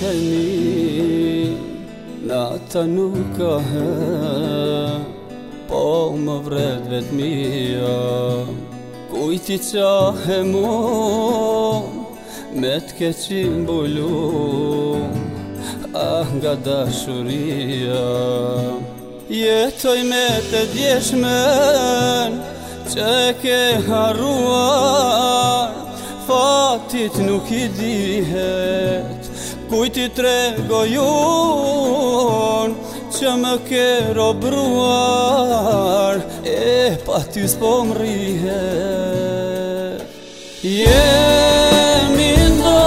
shiheni nata nuk ka hë, po më vret vetmia. Kujti qahe mu me t'keqi mbulu, nga dashuria. Jetoj me të djeshmen që ke harruar, fatit nuk i dihet, kujti tregoj unë që më ke robruar, pa ty s'po mrihet. Jemi ndo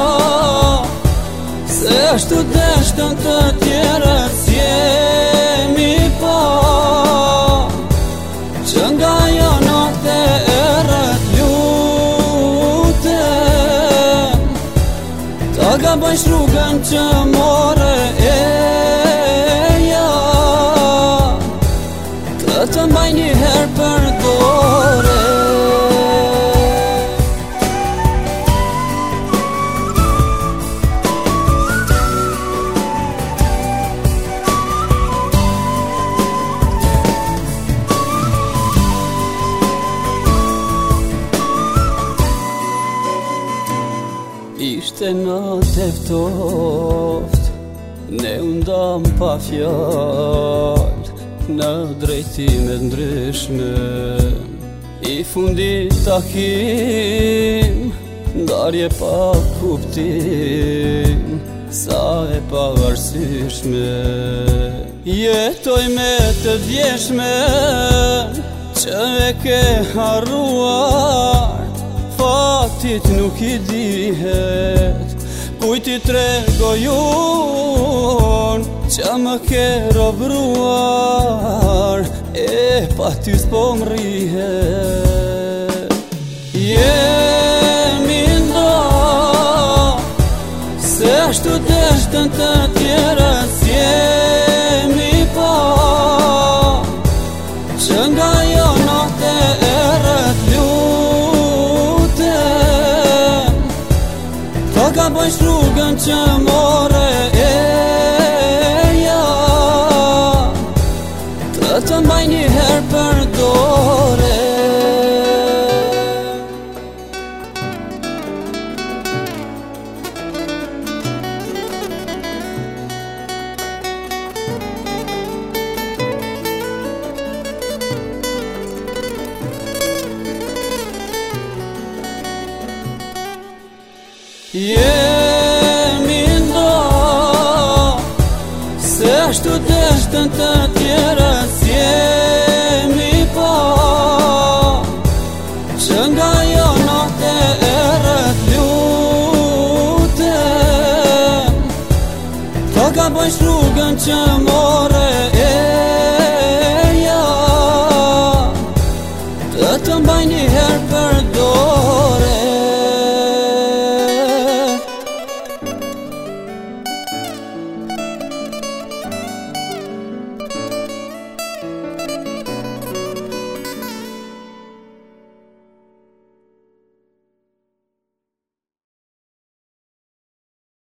se ashtu deshtën të tjerët, jemi po që nga jo note erët lutem, ta gabojsh rrugën që more eja, të mbaj një herë për dore. Ishte natë e ftoft, ne undam pa fjall në drejtime ndryshme. I fundit takim, ndarje pa kuptim, sa e pavarësishme. Jetoj me të djeshmen që e ke harruar, fatit nuk i dihet, kujti tregoj unë që më ke robruar, pa ty s'po mrihet. Jemi ndo se ashtu deshtën të tjerët, jemi po që nga jo note erët lutem, ta gabojsh rrugën që more eja, të mbaj një herë për dore. Jemi ndo se ashtu deshtën të tjerët, jemi po që nga jo note erët lutem, ta gabojsh rrugën që